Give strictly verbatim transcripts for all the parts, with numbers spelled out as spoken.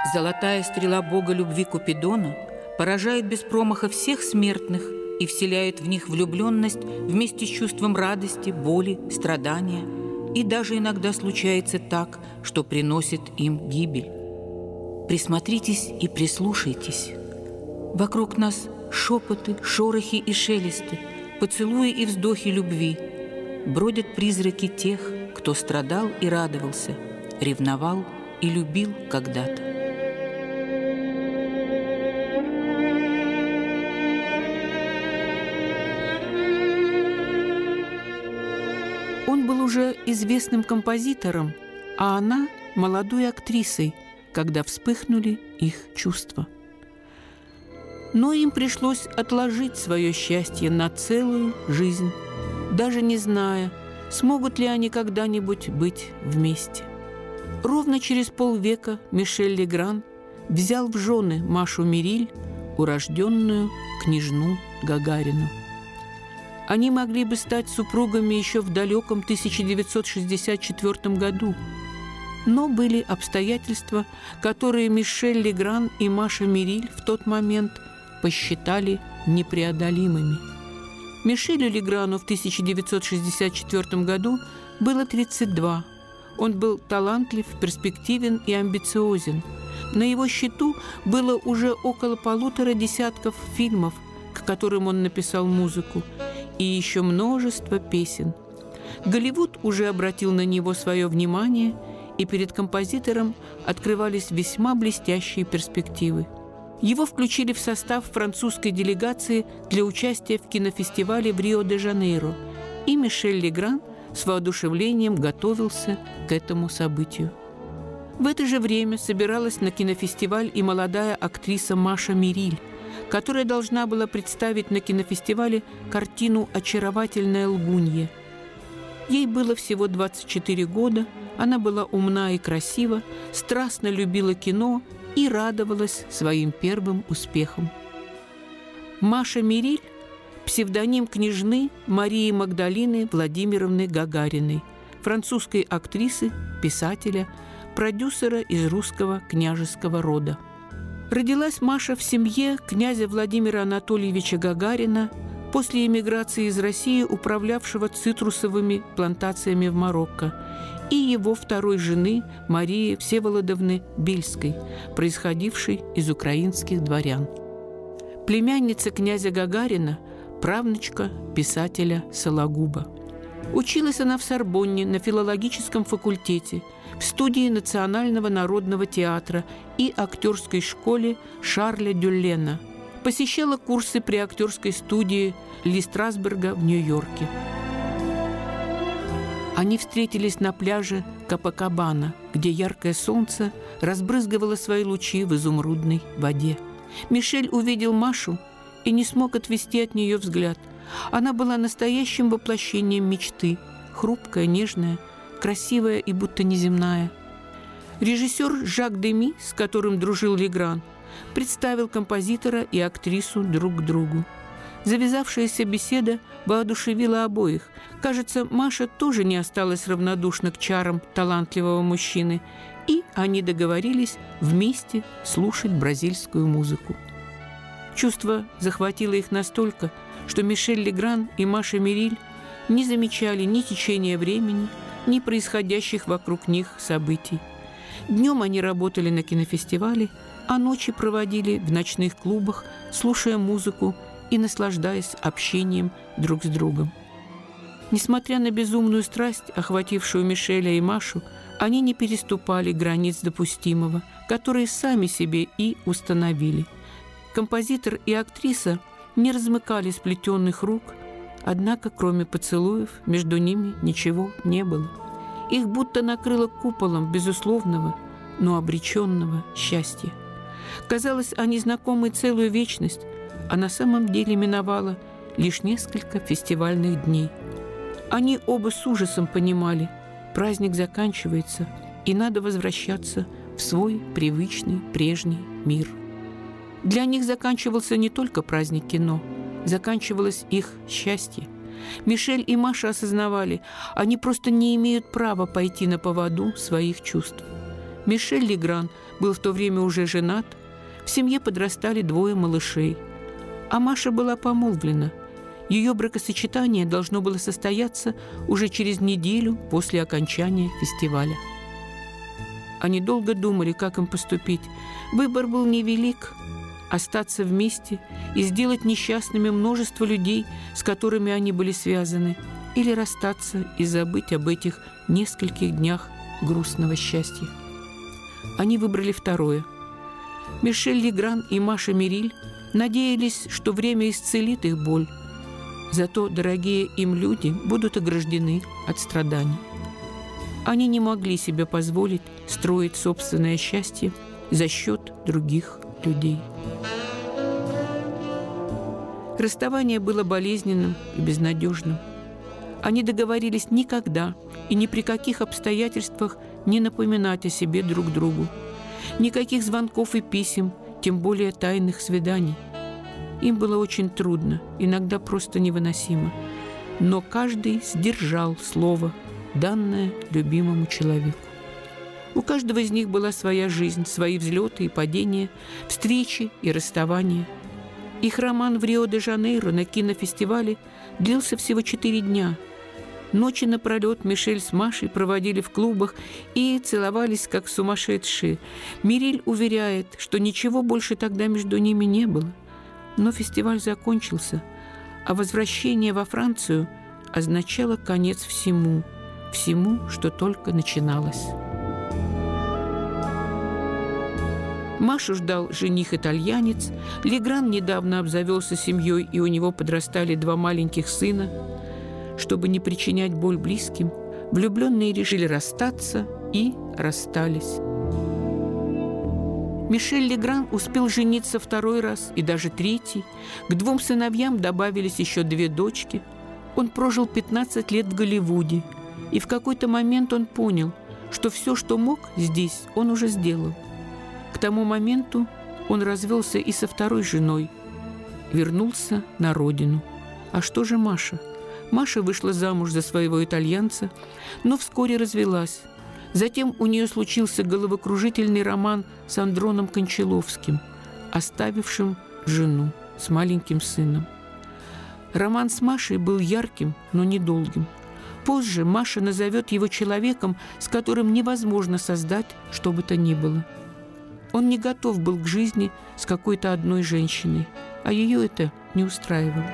Золотая стрела бога любви Купидона поражает без промаха всех смертных и вселяет в них влюбленность вместе с чувством радости, боли, страдания. И даже иногда случается так, что приносит им гибель. Присмотритесь и прислушайтесь. Вокруг нас шепоты, шорохи и шелесты, поцелуи и вздохи любви. Бродят призраки тех, кто страдал и радовался, ревновал и любил когда-то. Он был уже известным композитором, а она – молодой актрисой, когда вспыхнули их чувства. Но им пришлось отложить свое счастье на целую жизнь, даже не зная, смогут ли они когда-нибудь быть вместе. Ровно через полвека Мишель Легран взял в жены Машу Мириль, урожденную княжну Гагарину. Они могли бы стать супругами еще в далеком тысяча девятьсот шестьдесят четвёртом году, но были обстоятельства, которые Мишель Легран и Маша Мириль в тот момент посчитали непреодолимыми. Мишелю Леграну в тысяча девятьсот шестьдесят четвёртом году было тридцать два. Он был талантлив, перспективен и амбициозен. На его счету было уже около полутора десятков фильмов, к которым он написал музыку, и еще множество песен. Голливуд уже обратил на него свое внимание, и перед композитором открывались весьма блестящие перспективы. Его включили в состав французской делегации для участия в кинофестивале в Рио-де-Жанейро, и Мишель Легран с воодушевлением готовился к этому событию. В это же время собиралась на кинофестиваль и молодая актриса Маша Мириль, которая должна была представить на кинофестивале картину «Очаровательная лгунья». Ей было всего двадцать четыре года, она была умна и красива, страстно любила кино и радовалась своим первым успехам. Маша Мириль – псевдоним княжны Марии Магдалины Владимировны Гагариной, французской актрисы, писателя, продюсера из русского княжеского рода. Родилась Маша в семье князя Владимира Анатольевича Гагарина, после эмиграции из России управлявшего цитрусовыми плантациями в Марокко, и его второй жены Марии Всеволодовны Бельской, происходившей из украинских дворян. Племянница князя Гагарина, правнучка писателя Сологуба. Училась она в Сорбонне на филологическом факультете, в студии Национального народного театра и актерской школе Шарля Дюллена. Посещала курсы при актерской студии Ли Страсберга в Нью-Йорке. Они встретились на пляже Копакабана, где яркое солнце разбрызгивало свои лучи в изумрудной воде. Мишель увидел Машу и не смог отвести от нее взгляд. Она была настоящим воплощением мечты, хрупкая, нежная, красивая и будто неземная. Режиссер Жак Деми, с которым дружил Легран, представил композитора и актрису друг к другу. Завязавшаяся беседа воодушевила обоих. Кажется, Маша тоже не осталась равнодушна к чарам талантливого мужчины, и они договорились вместе слушать бразильскую музыку. Чувство захватило их настолько, что Мишель Легран и Маша Мириль не замечали ни течения времени, ни происходящих вокруг них событий. Днем они работали на кинофестивале, а ночи проводили в ночных клубах, слушая музыку и наслаждаясь общением друг с другом. Несмотря на безумную страсть, охватившую Мишеля и Машу, они не переступали границ допустимого, которые сами себе и установили. Композитор и актриса не размыкали сплетенных рук, однако кроме поцелуев между ними ничего не было. Их будто накрыло куполом безусловного, но обреченного счастья. Казалось, они знакомы целую вечность, а на самом деле миновало лишь несколько фестивальных дней. Они оба с ужасом понимали, праздник заканчивается, и надо возвращаться в свой привычный прежний мир. Для них заканчивался не только праздник кино, заканчивалось их счастье. Мишель и Маша осознавали, они просто не имеют права пойти на поводу своих чувств. Мишель Легран был в то время уже женат, в семье подрастали двое малышей, а Маша была помолвлена. Ее бракосочетание должно было состояться уже через неделю после окончания фестиваля. Они долго думали, как им поступить. Выбор был невелик – остаться вместе и сделать несчастными множество людей, с которыми они были связаны, или расстаться и забыть об этих нескольких днях грустного счастья. Они выбрали второе. Мишель Легран и Маша Мириль надеялись, что время исцелит их боль. Зато дорогие им люди будут ограждены от страданий. Они не могли себе позволить строить собственное счастье за счет других людей. Расставание было болезненным и безнадежным. Они договорились никогда и ни при каких обстоятельствах не напоминать о себе друг другу. Никаких звонков и писем, тем более тайных свиданий. Им было очень трудно, иногда просто невыносимо. Но каждый сдержал слово, данное любимому человеку. У каждого из них была своя жизнь, свои взлеты и падения, встречи и расставания. Их роман в Рио-де-Жанейро на кинофестивале длился всего четыре дня. Ночи напролет Мишель с Машей проводили в клубах и целовались, как сумасшедшие. Мириль уверяет, что ничего больше тогда между ними не было. Но фестиваль закончился, а возвращение во Францию означало конец всему, всему, что только начиналось. Машу ждал жених-итальянец, Легран недавно обзавелся семьей, и у него подрастали два маленьких сына. Чтобы не причинять боль близким, влюбленные решили расстаться и расстались. Мишель Легран успел жениться второй раз и даже третий. К двум сыновьям добавились еще две дочки. Он прожил пятнадцать лет в Голливуде, и в какой-то момент он понял, что все, что мог здесь, он уже сделал. К тому моменту он развелся и со второй женой, вернулся на родину. А что же Маша? Маша вышла замуж за своего итальянца, но вскоре развелась. Затем у нее случился головокружительный роман с Андроном Кончаловским, оставившим жену с маленьким сыном. Роман с Машей был ярким, но недолгим. Позже Маша назовет его человеком, с которым невозможно создать что бы то ни было. Он не готов был к жизни с какой-то одной женщиной, а ее это не устраивало.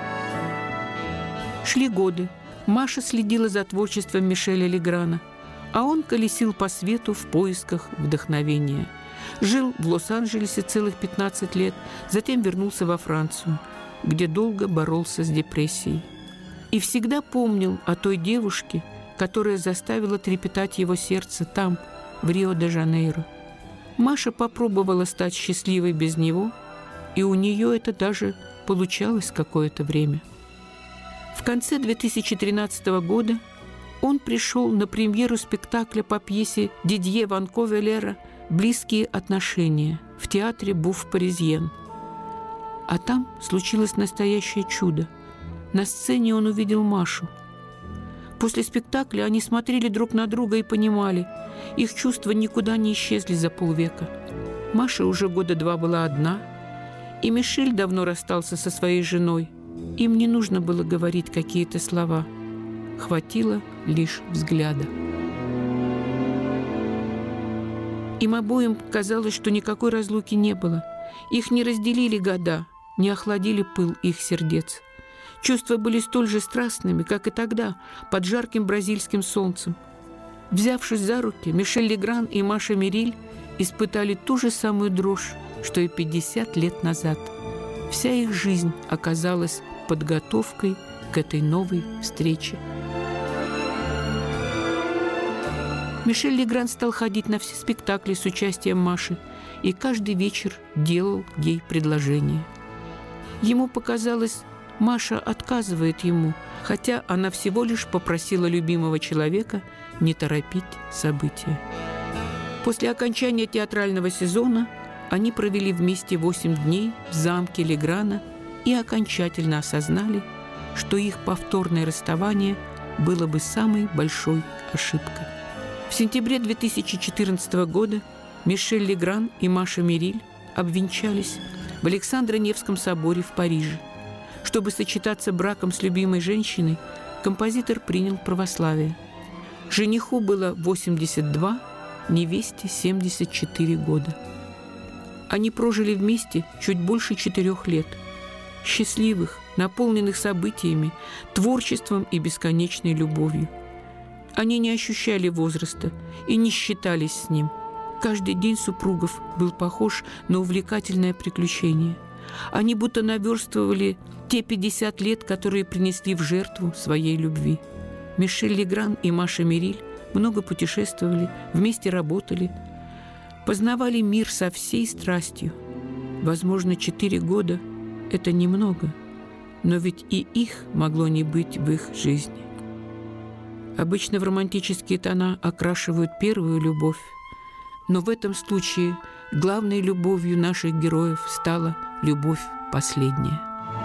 Шли годы. Маша следила за творчеством Мишеля Леграна, а он колесил по свету в поисках вдохновения. Жил в Лос-Анджелесе целых пятнадцать лет, затем вернулся во Францию, где долго боролся с депрессией. И всегда помнил о той девушке, которая заставила трепетать его сердце там, в Рио-де-Жанейро. Маша попробовала стать счастливой без него, и у нее это даже получалось какое-то время. В конце две тысячи тринадцатого года он пришел на премьеру спектакля по пьесе Дидье Ван Ковелера «Близкие отношения» в театре Буфф-Паризьен. А там случилось настоящее чудо. На сцене он увидел Машу. После спектакля они смотрели друг на друга и понимали, их чувства никуда не исчезли за полвека. Маша уже года два была одна, и Мишель давно расстался со своей женой. Им не нужно было говорить какие-то слова. Хватило лишь взгляда. Им обоим казалось, что никакой разлуки не было. Их не разделили года, не охладили пыл их сердец. Чувства были столь же страстными, как и тогда, под жарким бразильским солнцем. Взявшись за руки, Мишель Легран и Маша Мириль испытали ту же самую дрожь, что и пятьдесят лет назад. Вся их жизнь оказалась подготовкой к этой новой встрече. Мишель Легран стал ходить на все спектакли с участием Маши и каждый вечер делал ей предложение. Ему показалось, Маша отказывает ему, хотя она всего лишь попросила любимого человека не торопить события. После окончания театрального сезона они провели вместе восемь дней в замке Леграна и окончательно осознали, что их повторное расставание было бы самой большой ошибкой. В сентябре две тысячи четырнадцатого года Мишель Легран и Маша Мериль обвенчались в Александро-Невском соборе в Париже. Чтобы сочетаться браком с любимой женщиной, композитор принял православие. Жениху было восемьдесят два, невесте семьдесят четыре года. Они прожили вместе чуть больше четырех лет, счастливых, наполненных событиями, творчеством и бесконечной любовью. Они не ощущали возраста и не считались с ним. Каждый день супругов был похож на увлекательное приключение. Они будто наверстывали те пятьдесят лет, которые принесли в жертву своей любви. Мишель Легран и Маша Мериль много путешествовали, вместе работали, познавали мир со всей страстью. Возможно, четыре года – это немного, но ведь и их могло не быть в их жизни. Обычно в романтические тона окрашивают первую любовь, но в этом случае главной любовью наших героев стала любовь последняя.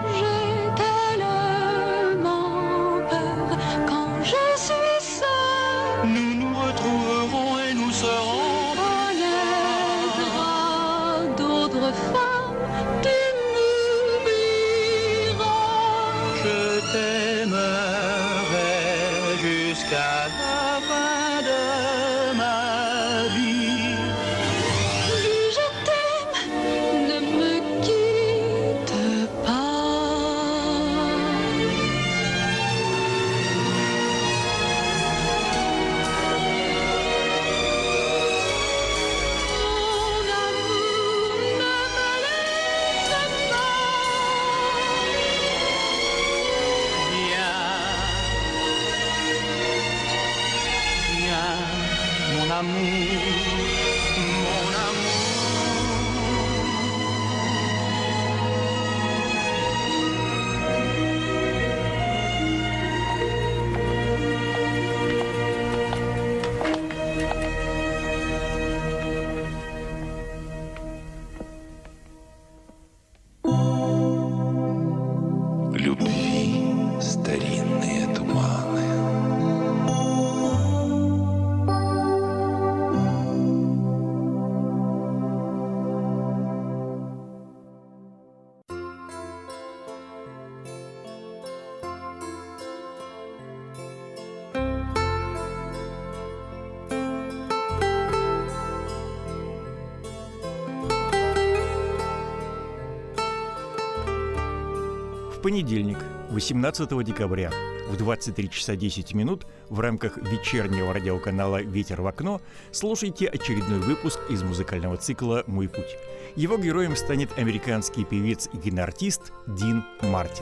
В понедельник, восемнадцатого декабря, в двадцать три часа десять минут в рамках вечернего радиоканала «Ветер в окно» слушайте очередной выпуск из музыкального цикла «Мой путь». Его героем станет американский певец и киноартист Дин Мартин.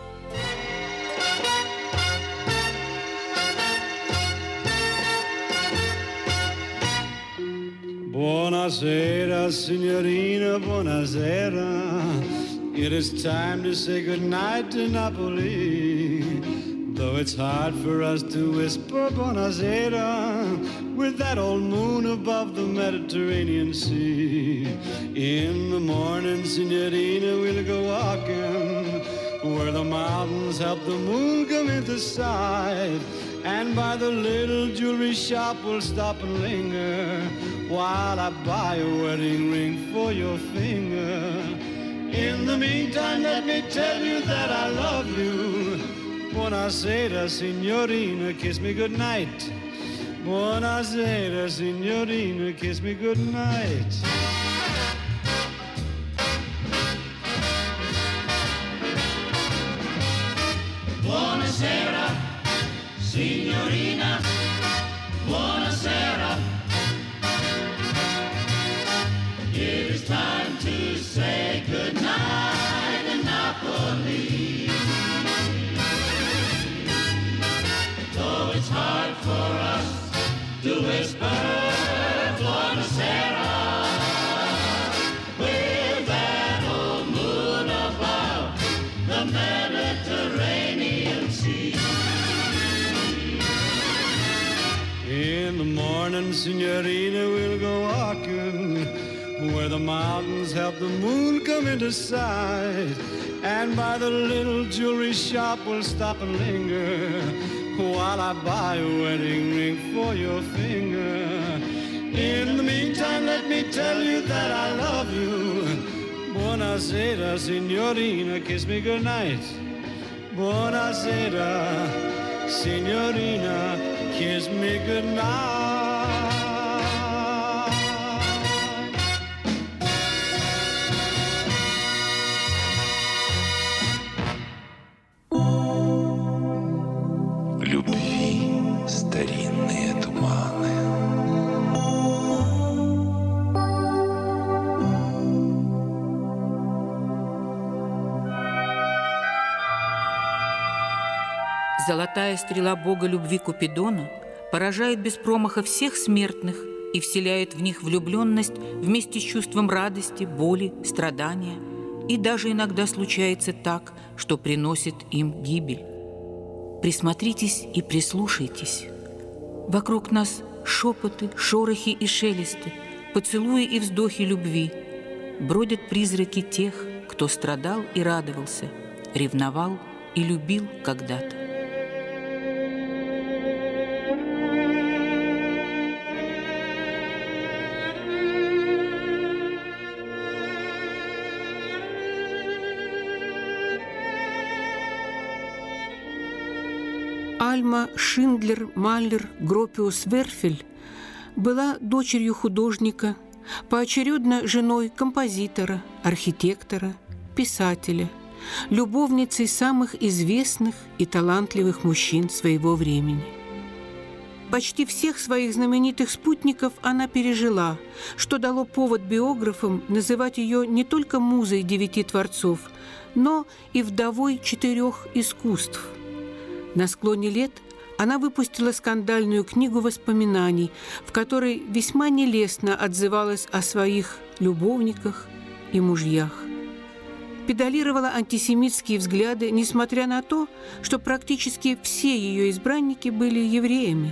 Buonasera, signorina, buonasera. It is time to say goodnight to Napoli. Though it's hard for us to whisper buonasera with that old moon above the Mediterranean Sea. In the morning, signorina, we'll go walking where the mountains help the moon come into sight. And by the little jewelry shop we'll stop and linger while I buy a wedding ring for your finger. In the meantime, let me tell you that I love you. Buonasera, signorina, kiss me goodnight. Buonasera, signorina, kiss me goodnight. Buonasera, signorina, buonasera. It is time to say goodnight in Napoli. Though it's hard for us to whisper buonasera with that old moon above the Mediterranean Sea. In the morning, signorina, we'll go walking where the mountains help the moon come into sight. And by the little jewelry shop we'll stop and linger while I buy a wedding ring for your finger. In the meantime, let me tell you that I love you. Buonasera, signorina, kiss me goodnight. Buonasera, signorina, kiss me goodnight. Любви старинные туманы. Золотая стрела бога любви Купидона поражает без промаха всех смертных и вселяет в них влюбленность вместе с чувством радости, боли, страдания. И даже иногда случается так, что приносит им гибель. Присмотритесь и прислушайтесь. Вокруг нас шепоты, шорохи и шелесты, поцелуи и вздохи любви. Бродят призраки тех, кто страдал и радовался, ревновал и любил когда-то. Альма Шиндлер Маллер Гропиус Верфель была дочерью художника, поочередно женой композитора, архитектора, писателя, любовницей самых известных и талантливых мужчин своего времени. Почти всех своих знаменитых спутников она пережила, что дало повод биографам называть ее не только музой девяти творцов, но и вдовой четырех искусств. На склоне лет она выпустила скандальную книгу воспоминаний, в которой весьма нелестно отзывалась о своих любовниках и мужьях. Педалировала антисемитские взгляды, несмотря на то, что практически все ее избранники были евреями.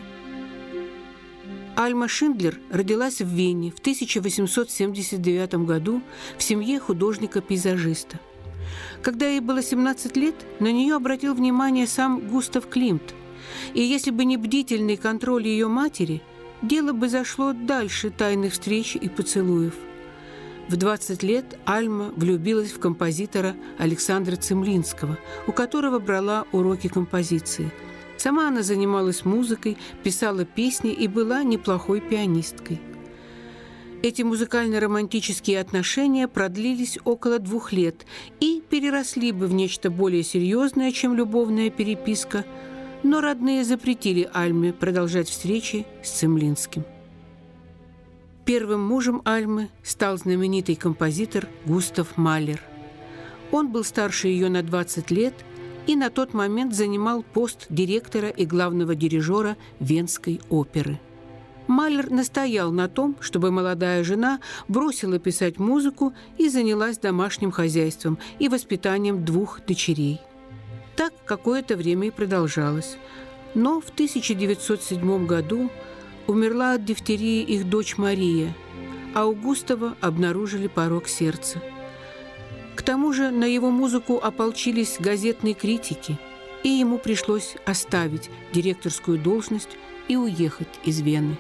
Альма Шиндлер родилась в Вене в тысяча восемьсот семьдесят девятом году в семье художника-пейзажиста. Когда ей было семнадцать лет, на нее обратил внимание сам Густав Климт. И если бы не бдительный контроль ее матери, дело бы зашло дальше тайных встреч и поцелуев. В двадцать лет Альма влюбилась в композитора Александра Цимлинского, у которого брала уроки композиции. Сама она занималась музыкой, писала песни и была неплохой пианисткой. Эти музыкально-романтические отношения продлились около двух лет и переросли бы в нечто более серьезное, чем любовная переписка, но родные запретили Альме продолжать встречи с Цимлинским. Первым мужем Альмы стал знаменитый композитор Густав Малер. Он был старше ее на двадцать лет и на тот момент занимал пост директора и главного дирижера Венской оперы. Малер настоял на том, чтобы молодая жена бросила писать музыку и занялась домашним хозяйством и воспитанием двух дочерей. Так какое-то время и продолжалось. Но в тысяча девятьсот седьмом году умерла от дифтерии их дочь Мария, а у Густава обнаружили порок сердца. К тому же на его музыку ополчились газетные критики, и ему пришлось оставить директорскую должность и уехать из Вены.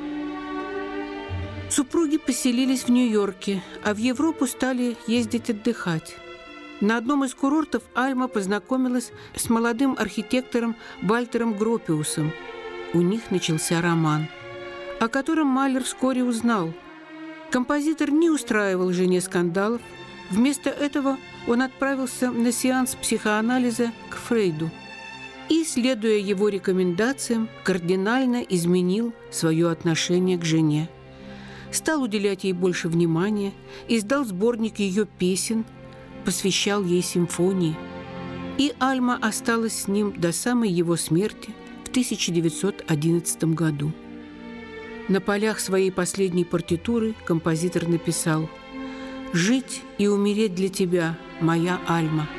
Супруги поселились в Нью-Йорке, а в Европу стали ездить отдыхать. На одном из курортов Альма познакомилась с молодым архитектором Вальтером Гропиусом. У них начался роман, о котором Малер вскоре узнал. Композитор не устраивал жене скандалов. Вместо этого он отправился на сеанс психоанализа к Фрейду и, следуя его рекомендациям, кардинально изменил свое отношение к жене. Стал уделять ей больше внимания, издал сборник ее песен, посвящал ей симфонии. И Альма осталась с ним до самой его смерти в тысяча девятьсот одиннадцатом году. На полях своей последней партитуры композитор написал: «Жить и умереть для тебя, моя Альма».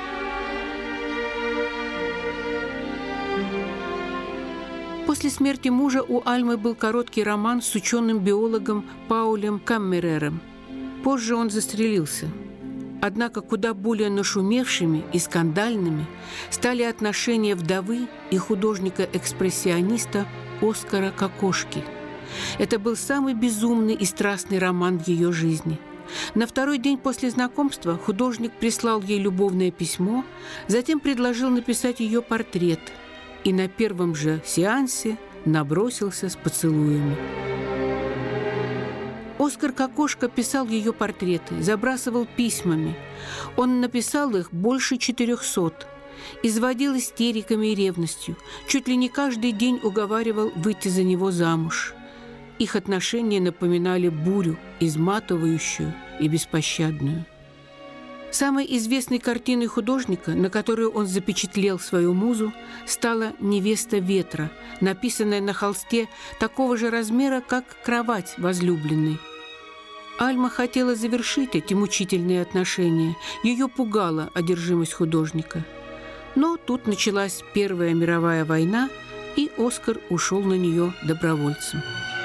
После смерти мужа у Альмы был короткий роман с ученым-биологом Паулем Каммерером. Позже он застрелился. Однако куда более нашумевшими и скандальными стали отношения вдовы и художника-экспрессиониста Оскара Кокошки. Это был самый безумный и страстный роман в ее жизни. На второй день после знакомства художник прислал ей любовное письмо, затем предложил написать ее портрет и на первом же сеансе набросился с поцелуями. Оскар Кокошка писал ее портреты, забрасывал письмами. Он написал их больше четырехсот. Изводил истериками и ревностью. Чуть ли не каждый день уговаривал выйти за него замуж. Их отношения напоминали бурю, изматывающую и беспощадную. Самой известной картиной художника, на которую он запечатлел свою музу, стала «Невеста ветра», написанная на холсте такого же размера, как кровать возлюбленной. Альма хотела завершить эти мучительные отношения. Ее пугала одержимость художника. Но тут началась Первая мировая война, и Оскар ушел на нее добровольцем.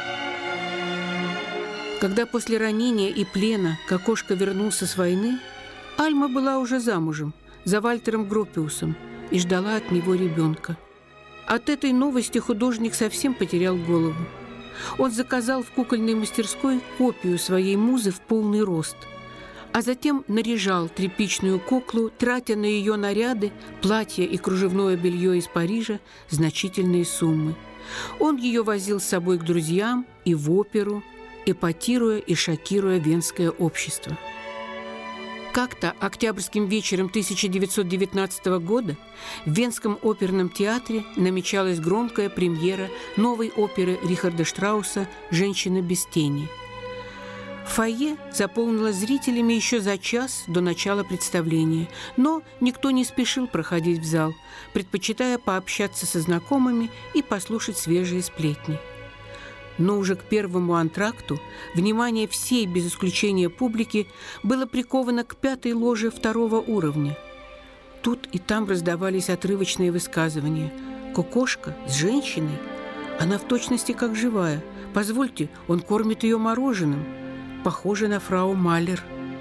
Когда после ранения и плена Кокошка вернулся с войны, Альма была уже замужем за Вальтером Гропиусом и ждала от него ребенка. От этой новости художник совсем потерял голову. Он заказал в кукольной мастерской копию своей музы в полный рост, а затем наряжал тряпичную куклу, тратя на ее наряды, платья и кружевное белье из Парижа значительные суммы. Он ее возил с собой к друзьям и в оперу, эпатируя и шокируя венское общество. Как-то октябрьским вечером тысяча девятьсот девятнадцатого года в Венском оперном театре намечалась громкая премьера новой оперы Рихарда Штрауса «Женщина без тени». Фойе заполнилось зрителями еще за час до начала представления, но никто не спешил проходить в зал, предпочитая пообщаться со знакомыми и послушать свежие сплетни. Но уже к первому антракту внимание всей, без исключения публики, было приковано к пятой ложе второго уровня. Тут и там раздавались отрывочные высказывания. «Кокошка с женщиной? Она в точности как живая. Позвольте, он кормит ее мороженым. Похоже на фрау Маллер».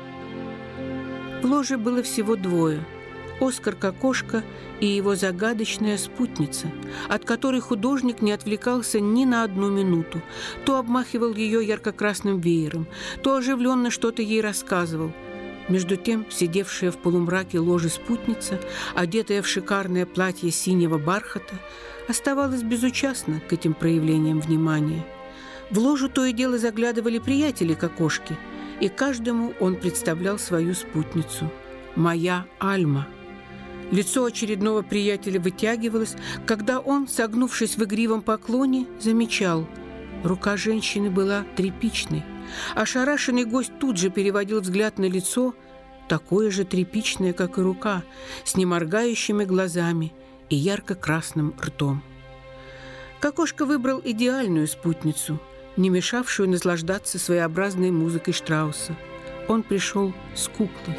В ложе было всего двое – Оскар Кокошка и его загадочная спутница, от которой художник не отвлекался ни на одну минуту. То обмахивал ее ярко-красным веером, то оживленно что-то ей рассказывал. Между тем, сидевшая в полумраке ложе спутница, одетая в шикарное платье синего бархата, оставалась безучастна к этим проявлениям внимания. В ложу то и дело заглядывали приятели Кокошки, и каждому он представлял свою спутницу. «Моя Альма». Лицо очередного приятеля вытягивалось, когда он, согнувшись в игривом поклоне, замечал. Рука женщины была тряпичной. Ошарашенный гость тут же переводил взгляд на лицо, такое же тряпичное, как и рука, с неморгающими глазами и ярко-красным ртом. Кокошка выбрал идеальную спутницу, не мешавшую наслаждаться своеобразной музыкой Штрауса. Он пришел с куклой.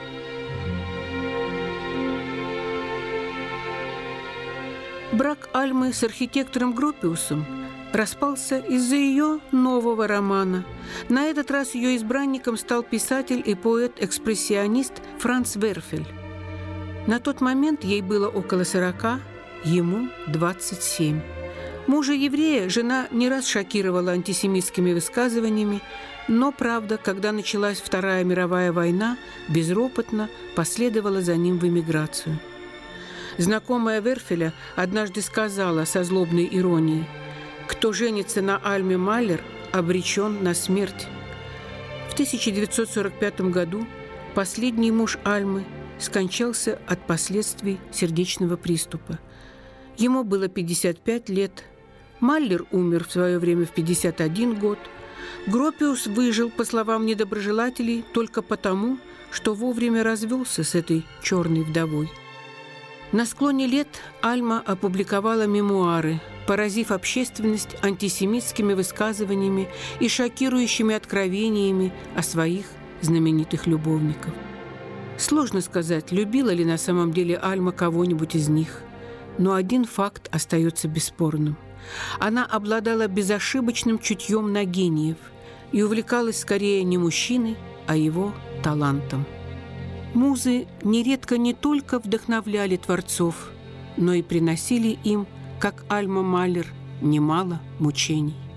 Брак Альмы с архитектором Гропиусом распался из-за ее нового романа. На этот раз ее избранником стал писатель и поэт-экспрессионист Франц Верфель. На тот момент ей было около сорока, ему двадцать семь. Мужа-еврея жена не раз шокировала антисемитскими высказываниями, но, правда, когда началась Вторая мировая война, безропотно последовала за ним в эмиграцию. Знакомая Верфеля однажды сказала со злобной иронией: «Кто женится на Альме Маллер, обречен на смерть». В тысяча девятьсот сорок пятом году последний муж Альмы скончался от последствий сердечного приступа. Ему было пятьдесят пять лет, Маллер умер в свое время в пятьдесят один год. Гропиус выжил, по словам недоброжелателей, только потому, что вовремя развелся с этой черной вдовой. На склоне лет Альма опубликовала мемуары, поразив общественность антисемитскими высказываниями и шокирующими откровениями о своих знаменитых любовников. Сложно сказать, любила ли на самом деле Альма кого-нибудь из них, но один факт остается бесспорным. Она обладала безошибочным чутьем на гениев и увлекалась скорее не мужчиной, а его талантом. Музы нередко не только вдохновляли творцов, но и приносили им, как Альма Малер, немало мучений.